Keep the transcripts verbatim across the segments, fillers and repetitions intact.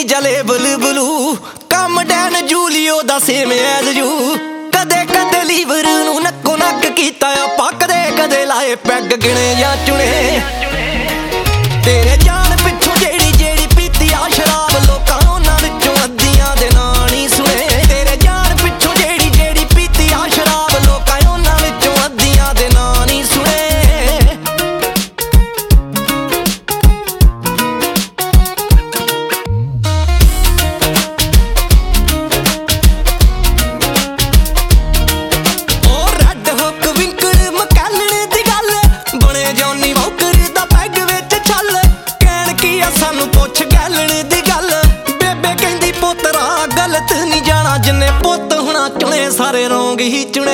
जले बुलबुलू कम डैन जूलियो दा सेम एज यू कदे कदे लीवर नू नक्को नक कीता आपां कदे कदे लाए पैग गिणे या चुने तेरे जान पिछों जेड़ी जेड़ी पीती आ शराब लोकां उन्हां विचों अद्धियां दे नां नहीं सुने तेरे जान पिछों जेड़ी जेड़ी पीती आ शराब लोकां उन्हां विचों अद्धियां दे नां नहीं सुने जिन्ने पुत होना चुने सारे रोंग ही चुने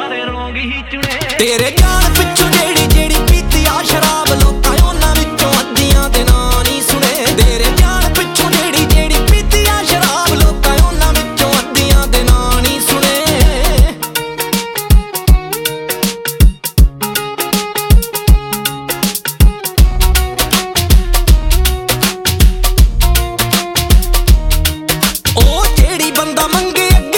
तेरे जान पिछों जेड़ी जेड़ी पीती आ शराब लोकां उन्हां विचों अद्धियां दे नां नहीं सुने तेरे जान पिछों जेड़ी जेड़ी पीती आ शराब लोकां उन्हां विचों अद्धियां दे नां नहीं सुने ओ जेड़ी बंदा मंगे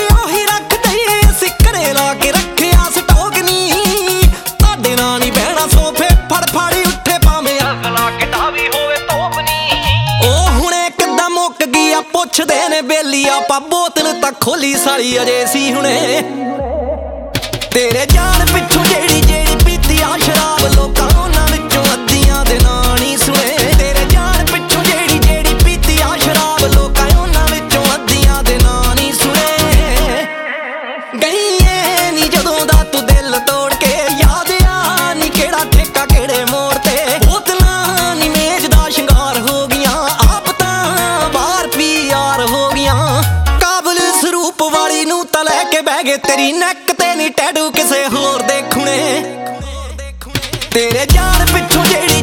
पुछदे ने बेली आपां बोतल तक खोली सारी अजे सी हुणे तेरे जान पिछों जेड़ी जेड़ी पीती आ शराब लोकां उन्हां विचों अद्धियां दे नां नहीं सुने तेरे जान पिछों जेड़ी जेड़ी पीती आ शराब लोकां उन्हां विचों अद्धियां दे नां नहीं सुने गई ऐ नी जदों दा तू दिल तोड़ के याद आ नी केड़ा ठेका केड़े मोड़ ते बोतलां नी मेज दा शिंगार हो गियां आप तां बाहर पी यार हो गियां काबल सरूप वाली नू तां लैके बह गए तेरी नैक ते नी टैटू किसे होर दे खुणे तेरे जान पिछों जेड़ी